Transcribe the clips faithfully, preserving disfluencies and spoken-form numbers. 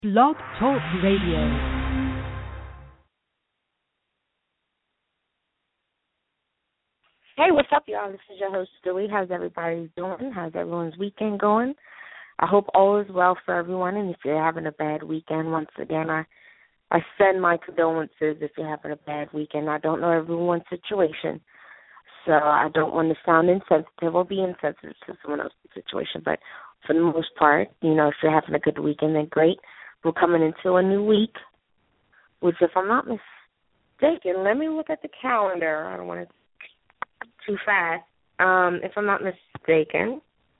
Blog Talk Radio. Hey, what's up, y'all? This is your host, Stewie. How's everybody doing? How's everyone's weekend going? I hope all is well for everyone, and if you're having a bad weekend, once again, I, I send my condolences if you're having a bad weekend. I don't know everyone's situation, so I don't want to sound insensitive or be insensitive to someone else's situation, but for the most part, you know, if you're having a good weekend, then great. We're coming into a new week, which, if I'm not mistaken, let me look at the calendar. I don't want to too fast. Um, if I'm not mistaken,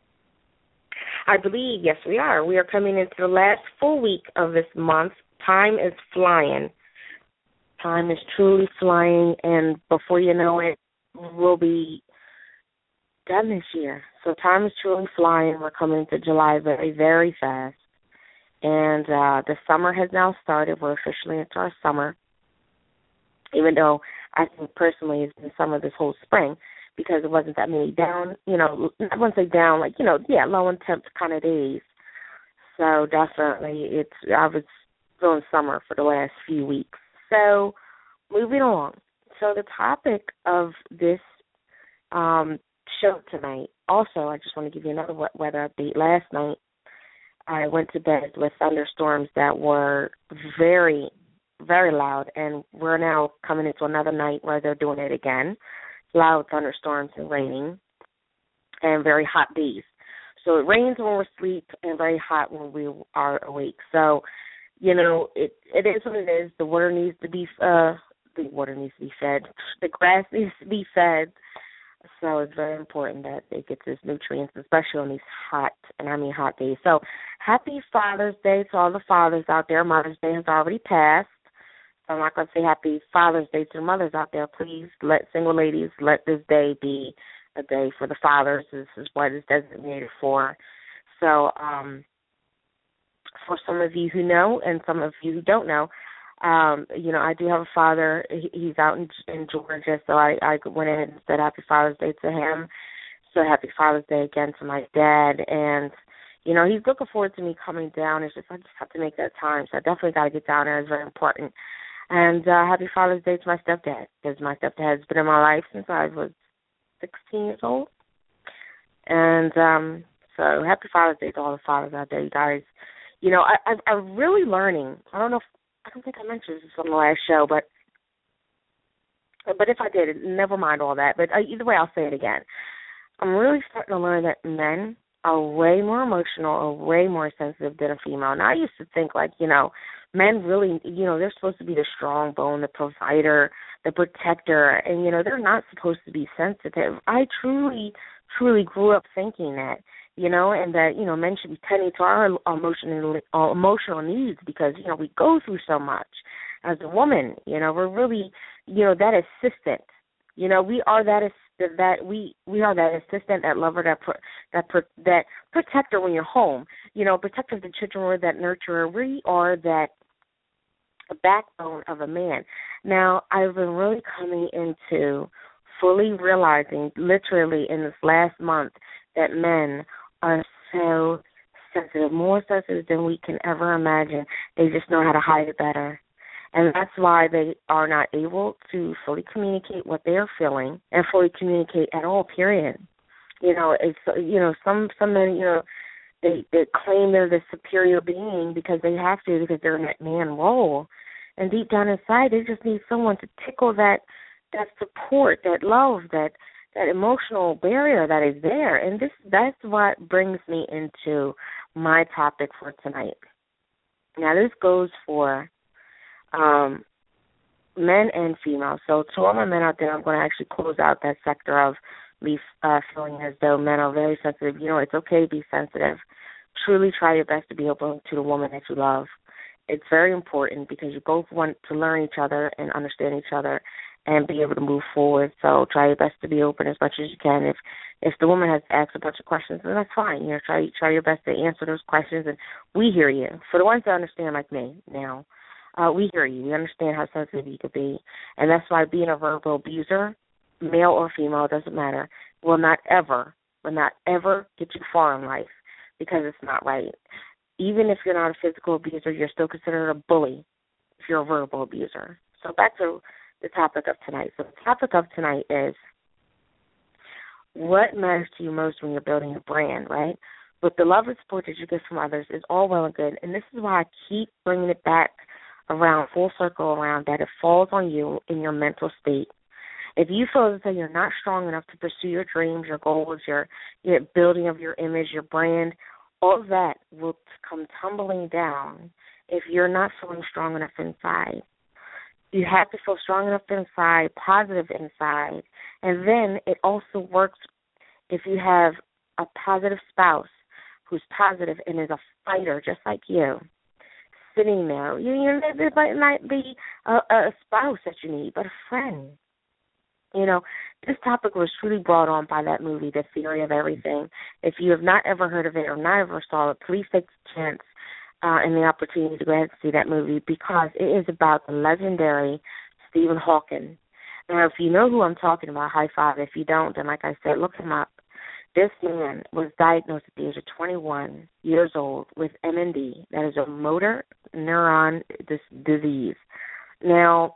I believe, yes, we are. We are coming into the last full week of this month. Time is flying. Time is truly flying, and before you know it, we'll be done this year. So time is truly flying. We're coming into July very, very fast. And uh, the summer has now started. We're officially into our summer, even though I think personally it's been summer this whole spring because it wasn't that many down, you know, I wouldn't say down, like, you know, yeah, low in temp kind of days. So definitely it's, I was feeling summer for the last few weeks. So moving along. So the topic of this um, show tonight, also I just want to give you another weather update. Last night, I went to bed with thunderstorms that were very, very loud, and we're now coming into another night where they're doing it again. Loud thunderstorms and raining, and very hot days. So it rains when we're asleep and very hot when we are awake. So, you know, it it is what it is. The water needs to be, uh, the water needs to be fed. The grass needs to be fed. So it's very important that it gets its nutrients, especially on these hot, and I mean hot days. So happy Father's Day to all the fathers out there. Mother's Day has already passed. So I'm not going to say happy Father's Day to the mothers out there. Please let single ladies, let this day be a day for the fathers. This is what it's designated for. So um, for some of you who know and some of you who don't know, Um, you know, I do have a father. He, he's out in, in Georgia, so I, I went ahead and said Happy Father's Day to him. So Happy Father's Day again to my dad. And, you know, he's looking forward to me coming down. It's just I just have to make that time. So I definitely got to get down there. It's very important. And uh, Happy Father's Day to my stepdad, because my stepdad has been in my life since I was sixteen years old. And um, so Happy Father's Day to all the fathers out there, you guys. You know, I, I, I'm really learning. I don't know if I don't think I mentioned this on the last show, but but if I did, never mind all that. But uh, either way, I'll say it again. I'm really starting to learn that men are way more emotional or way more sensitive than a female. And I used to think, like, you know, men really, you know, they're supposed to be the strong bone, the provider, the protector, and, you know, they're not supposed to be sensitive. I truly, truly grew up thinking that. You know, and that, you know, men should be tending to our emotional uh, emotional needs because, you know, we go through so much. As a woman, you know, we're really, you know, that assistant. You know, we are that ass- that we we are that assistant, that lover, that pro- that pro- that protector when you're home. You know, protector of the children, we're that nurturer. We are that backbone of a man. Now, I've been really coming into fully realizing, literally in this last month, that men are so sensitive, more sensitive than we can ever imagine. They just know how to hide it better. And that's why they are not able to fully communicate what they are feeling and fully communicate at all, period. You know, it's, you know, some, some men, you know, they, they claim they're the superior being because they have to, because they're in that man role. And deep down inside, they just need someone to tickle that, that support, that love, that that emotional barrier that is there. And this that's what brings me into my topic for tonight. Now, this goes for um, men and females. So to all my men out there, I'm going to actually close out that sector of me uh, feeling as though men are very sensitive. You know, it's okay to be sensitive. Truly try your best to be open to the woman that you love. It's very important because you both want to learn each other and understand each other and be able to move forward. So try your best to be open as much as you can. If if the woman has asked a bunch of questions, then that's fine. You know, try try your best to answer those questions, and we hear you. For the ones that understand, like me now, uh, we hear you. We understand how sensitive you could be, and that's why being a verbal abuser, male or female, doesn't matter, will not ever, will not ever get you far in life because it's not right. even if you're not a physical abuser, you're still considered a bully if you're a verbal abuser. So back to the topic of tonight. So the topic of tonight is what matters to you most when you're building a brand, right? With the love and support that you get from others is all well and good, and this is why I keep bringing it back around, full circle around, that it falls on you in your mental state. If you feel as though you're not strong enough to pursue your dreams, your goals, your, your building of your image, your brand, all of that will come tumbling down if you're not feeling strong enough inside. You have to feel strong enough inside, positive inside, and then it also works if you have a positive spouse who's positive and is a fighter just like you, sitting there. You, you know, there might not be a, a spouse that you need, but a friend. You know, this topic was truly brought on by that movie, The Theory of Everything. If you have not ever heard of it or not ever saw it, please take the chance uh, and the opportunity to go ahead and see that movie, because it is about the legendary Stephen Hawking. Now, if you know who I'm talking about, high five. If you don't, then like I said, look him up. This man was diagnosed at the age of twenty-one years old with M N D, that is a motor neuron dis- disease. Now,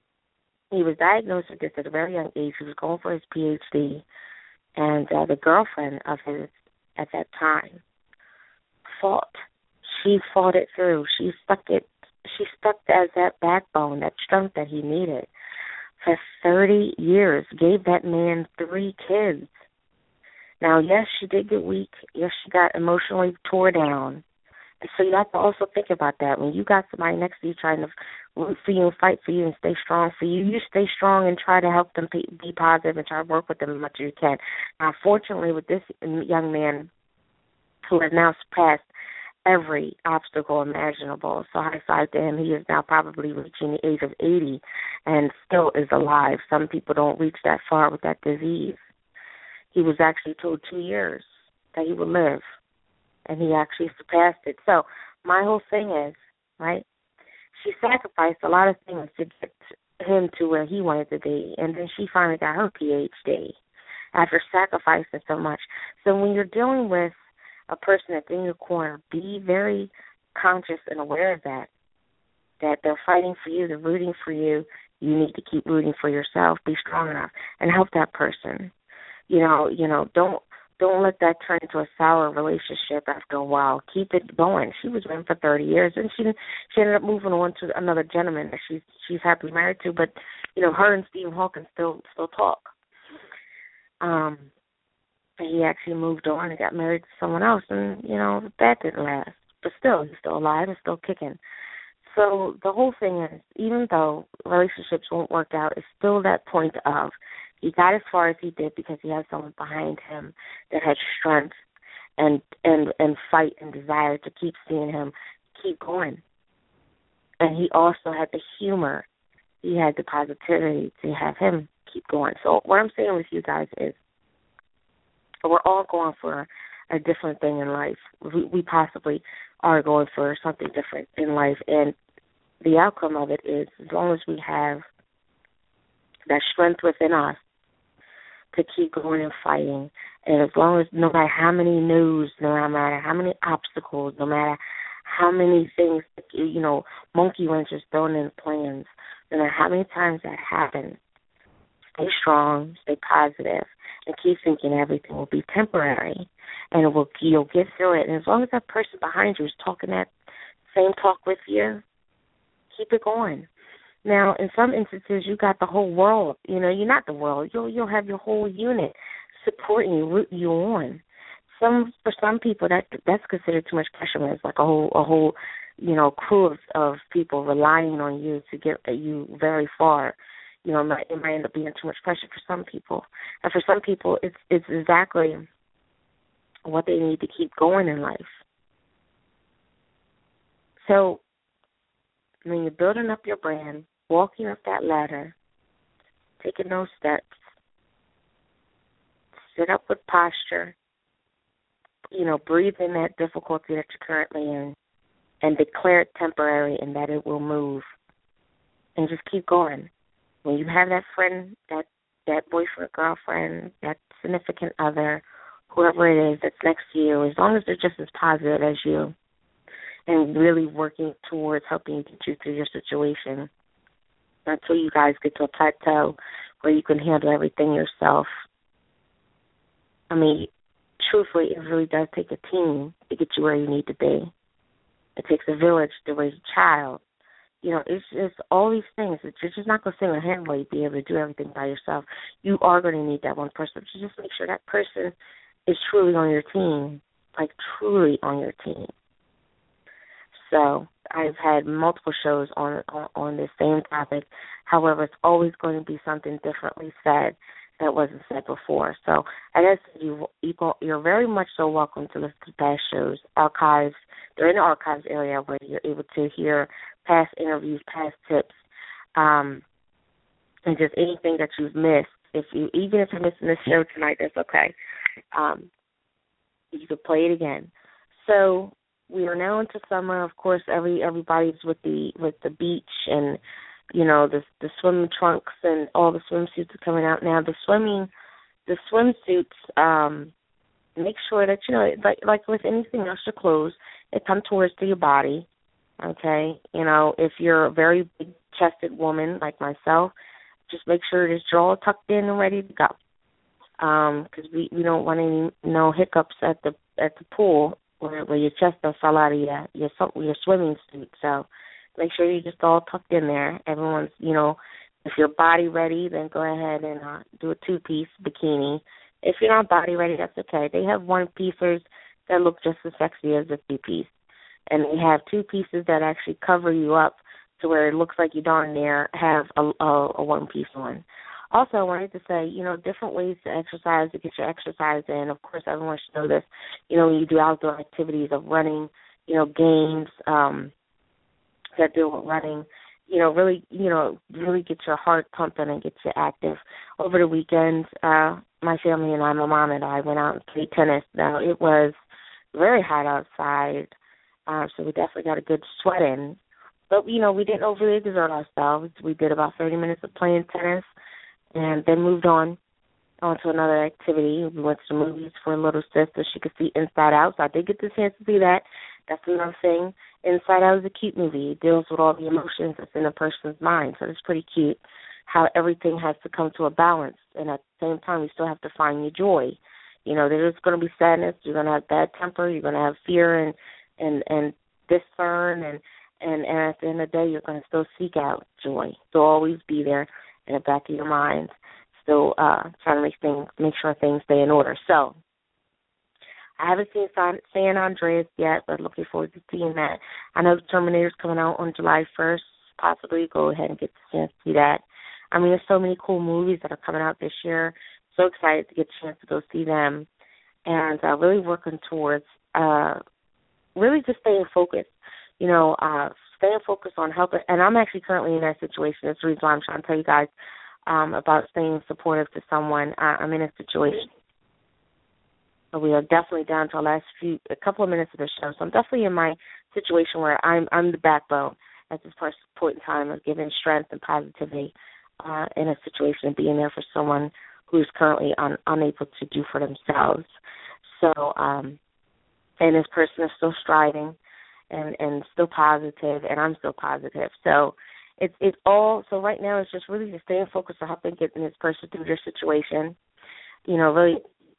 he was diagnosed with this at a very young age. He was going for his P H D, and uh, the girlfriend of his at that time fought. She fought it through. She stuck it. She stuck as that backbone, that strength that he needed for thirty years. Gave that man three kids. Now, yes, she did get weak. Yes, she got emotionally tore down. And so you have to also think about that. When you got somebody next to you trying to root for you and fight for you and stay strong for you, you stay strong and try to help them be positive and try to work with them as much as you can. Now, fortunately, with this young man who has now surpassed every obstacle imaginable, so high five to him, he is now probably reaching the age of eighty and still is alive. Some people don't reach that far with that disease. He was actually told two years that he would live, and he actually surpassed it. So my whole thing is, right, she sacrificed a lot of things to get him to where he wanted to be, and then she finally got her P H D after sacrificing so much. So when you're dealing with a person that's in your corner, be very conscious and aware of that, that they're fighting for you, they're rooting for you. You need to keep rooting for yourself. Be strong enough and help that person. You know, you know, don't don't let that turn into a sour relationship after a while. Keep it going. She was with him for thirty years, and she she ended up moving on to another gentleman that she's she's happily married to. But you know, her and Stephen Hawking still still talk. Um, and he actually moved on and got married to someone else, and you know that didn't last. But still, he's still alive and still kicking. So the whole thing is, even though relationships won't work out, it's still that point of he got as far as he did because he had someone behind him that had strength and and and fight and desire to keep seeing him keep going. And he also had the humor. He had the positivity to have him keep going. So what I'm saying with you guys is we're all going for a different thing in life. We, we possibly are going for something different in life. And the outcome of it is, as long as we have that strength within us to keep going and fighting, and as long as, no matter how many no's, no matter how many obstacles, no matter how many things, you know, monkey wrenches thrown in plans, no matter how many times that happens, stay strong, stay positive, and keep thinking everything will be temporary, and it will, you'll get through it. And as long as that person behind you is talking that same talk with you, keep it going. Now, in some instances, you got the whole world. You know, you're not the world. You'll you'll have your whole unit supporting you, rooting you on. Some for some people that that's considered too much pressure. When it's like a whole a whole you know crew of, of people relying on you to get you very far. You know, it might, it might end up being too much pressure for some people. And for some people, it's it's exactly what they need to keep going in life. So when you're building up your brand, walking up that ladder, taking those steps, sit up with posture, you know, breathe in that difficulty that you're currently in, and declare it temporary and that it will move, and just keep going. When you have that friend, that, that boyfriend, girlfriend, that significant other, whoever it is that's next to you, as long as they're just as positive as you, and really working towards helping get you through your situation until you guys get to a plateau where you can handle everything yourself. I mean, truthfully, it really does take a team to get you where you need to be. It takes a village to raise a child. You know, it's just all these things. It's, you're just not going to single-handedly be able to do everything by yourself. You are going to need that one person. So just make sure that person is truly on your team, like truly on your team. So I've had multiple shows on, on on this same topic. However, it's always going to be something differently said that wasn't said before. So I guess you, you go, you're very much so welcome to listen to past shows, archives. They're in the archives area where you're able to hear past interviews, past tips, um, and just anything that you've missed. If you, even if you're missing this show tonight, that's okay. Um, you could play it again. So we are now into summer. Of course, every everybody's with the with the beach and, you know, the the swimming trunks and all the swimsuits are coming out now. The swimming, the swimsuits. Um, make sure that, you know, like like with anything else, your clothes, it comes towards to your body. Okay, you know, if you're a very big-chested woman like myself, just make sure it's all tucked in and ready to go. Because um, we, we don't want any no hiccups at the at the pool where, where your chest don't fall out of your your your swimming suit. So make sure you're just all tucked in there. Everyone's, you know, if you're body ready, then go ahead and uh, do a two-piece bikini. If you're not body ready, that's okay. They have one-piecers that look just as sexy as a two-piece. And they have two pieces that actually cover you up to where it looks like you darn near have a, a, a one-piece one. Also, I wanted to say, you know, different ways to exercise, to get your exercise in. Of course, everyone should know this. You know, when you do outdoor activities of running, you know, games um, that deal with running, you know, really, you know, really get your heart pumping and get you active. Over the weekend, uh, my family and I, my mom and I, went out and played tennis. Now, it was very hot outside. Uh, so we definitely got a good sweat in. But, you know, we didn't overly exert ourselves. We did about thirty minutes of playing tennis and then moved on on to another activity. We went to the movies for a little sis so she could see Inside Out. So I did get the chance to see that. That's another thing. Inside Out is a cute movie. It deals with all the emotions that's in a person's mind. So it's pretty cute how everything has to come to a balance. And at the same time, you still have to find your joy. You know, there's going to be sadness. You're going to have bad temper. You're going to have fear and and and discern, and, and, and at the end of the day, you're going to still seek out joy. So always be there in the back of your mind, still uh, trying to make things, make sure things stay in order. So I haven't seen San Andreas yet, but looking forward to seeing that. I know the Terminator's coming out on July first. Possibly go ahead and get the chance to see that. I mean, there's so many cool movies that are coming out this year. So excited to get a chance to go see them, and uh, really working towards uh, really just staying focused, you know, uh, staying focused on helping. And I'm actually currently in that situation. That's the reason why I'm trying to tell you guys um, about staying supportive to someone. Uh, I'm in a situation. So we are definitely down to our last few, a couple of minutes of the show. So I'm definitely in my situation where I'm I'm the backbone at this point in time of giving strength and positivity uh, in a situation and being there for someone who's currently un, unable to do for themselves. So, um, and this person is still striving and, and still positive, and I'm still positive. So it's it's all, so right now it's just really just staying focused on helping getting this person through their situation, you know, really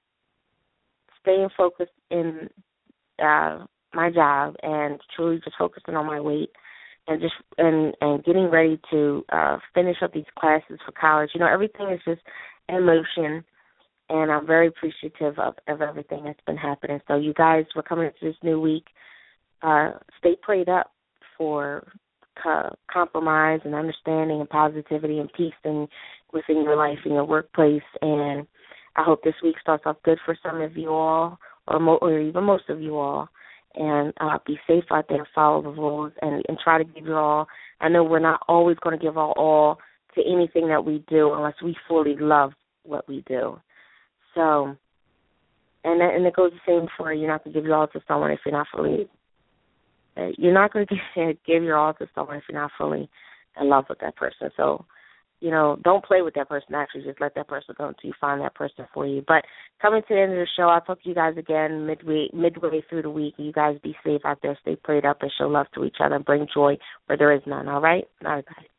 staying focused in uh, my job and truly just focusing on my weight and just and, and getting ready to uh, finish up these classes for college. You know, everything is just in motion, and I'm very appreciative of, of everything that's been happening. So you guys, we're coming into this new week. Uh, stay prayed up for co- compromise and understanding and positivity and peace in, within your life and your workplace. And I hope this week starts off good for some of you all, or, mo- or even most of you all. And uh, be safe out there, follow the rules, and, and try to give your all. I know we're not always going to give our all to anything that we do unless we fully love what we do. So, and that, and it goes the same for you're not going to give your all to someone if you're not fully, you're not going to give your all to someone if you're not fully in love with that person. So you know, don't play with that person. Actually, just let that person go until you find that person for you. But coming to the end of the show, I'll talk to you guys again midway midway through the week. You guys be safe out there. Stay prayed up and show love to each other and bring joy where there is none. All right? All right, guys.